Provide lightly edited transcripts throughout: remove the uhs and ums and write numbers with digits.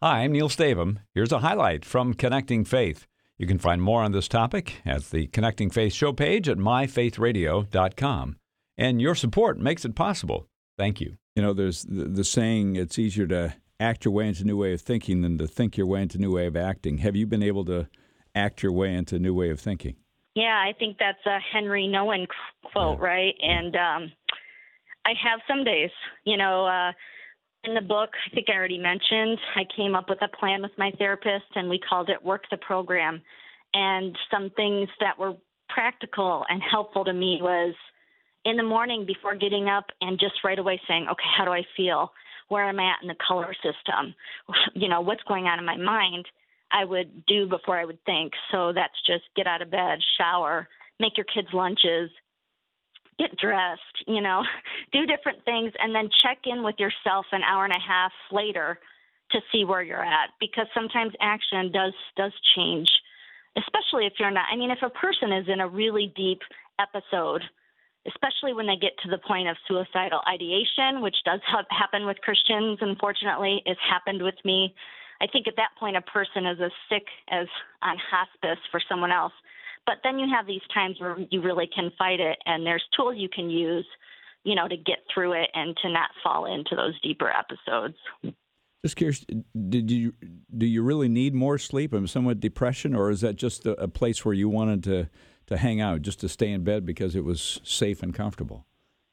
Hi, I'm Neil Stavum. Here's a highlight from Connecting Faith. You can find more on this topic at the Connecting Faith show page at myfaithradio.com. And your support makes it possible. Thank you. You know, there's the saying, it's easier to act your way into a new way of thinking than to think your way into a new way of acting. Have you been able to act your way into a new way of thinking? Yeah, I think that's a Henry Nouwen quote, right? And I have some days, in the book, I think I already mentioned, I came up with a plan with my therapist, and we called it Work the Program. And some things that were practical and helpful to me was in the morning before getting up and just right away saying, okay, how do I feel? Where am I at in the color system? What's going on in my mind? I would do before I would think. So that's just get out of bed, shower, make your kids lunches, get dressed, do different things, and then check in with yourself an hour and a half later to see where you're at. Because sometimes action does change, especially if you're not. I mean, if a person is in a really deep episode, especially when they get to the point of suicidal ideation, which does happen with Christians, unfortunately, it's happened with me. I think at that point, a person is as sick as on hospice for someone else. But then you have these times where you really can fight it, and there's tools you can use, to get through it and to not fall into those deeper episodes. Just curious, do you really need more sleep? I'm somewhat depression, or is that just a place where you wanted to hang out, just to stay in bed because it was safe and comfortable?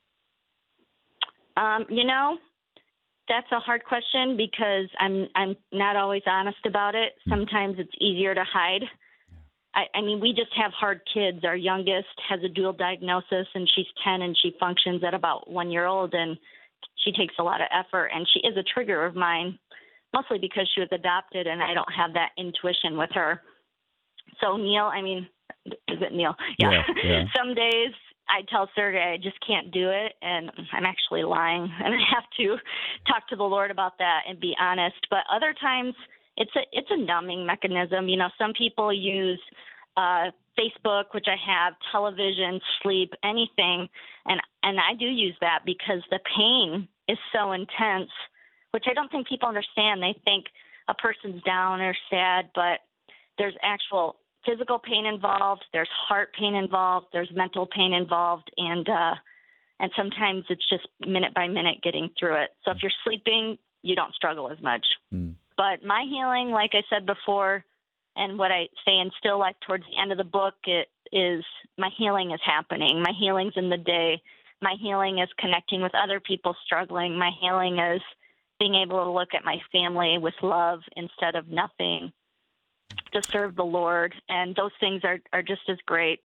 That's a hard question because I'm not always honest about it. Sometimes it's easier to hide. I mean, we just have hard kids. Our youngest has a dual diagnosis, and she's 10, and she functions at about 1 year old, and she takes a lot of effort, and she is a trigger of mine, mostly because she was adopted, and I don't have that intuition with her. So Neil, is it Neil? Yeah. Some days I tell Sergey I just can't do it, and I'm actually lying, and I have to talk to the Lord about that and be honest. But other times it's a numbing mechanism. Some people use Facebook, which I have, television, sleep, anything, and I do use that because the pain is so intense, which I don't think people understand. They think a person's down or sad, but there's actual physical pain involved, there's heart pain involved, there's mental pain involved, and sometimes it's just minute by minute getting through it. So if you're sleeping, you don't struggle as much. But my healing, like I said before, and what I say in Still Life towards the end of the book, it is my healing is happening. My healing's in the day. My healing is connecting with other people struggling. My healing is being able to look at my family with love instead of nothing, to serve the Lord, and those things are just as great.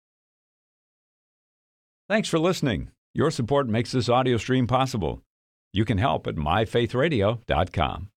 Thanks for listening. Your support makes this audio stream possible. You can help at myfaithradio.com.